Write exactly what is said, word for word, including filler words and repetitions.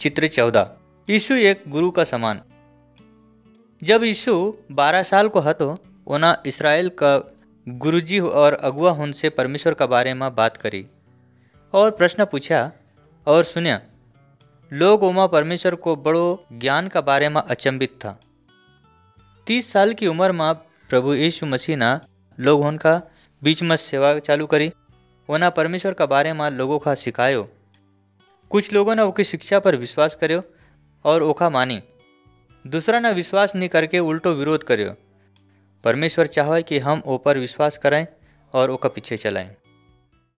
चित्र चौदह। यीशु एक गुरु का समान। जब यीशु बारह साल को हतो ओना इसराइल का गुरुजी और अगुआ उनसे परमेश्वर का बारे में बात करी और प्रश्न पूछा और सुनिया। लोग ओमा परमेश्वर को बड़ो ज्ञान का बारे में अचंभित था। तीस साल की उम्र में प्रभु यीशु मसीह ना लोग उनका बीच में सेवा चालू करी। ओना परमेश्वर का बारे में लोगों का सिखायो। कुछ लोगों ने ओकी शिक्षा पर विश्वास कर्यो और ओका मानी। दूसरा ने विश्वास नहीं करके उल्टो विरोध कर्यो। परमेश्वर चाहे कि हम ओ पर विश्वास करें और ओका पीछे चलाएं।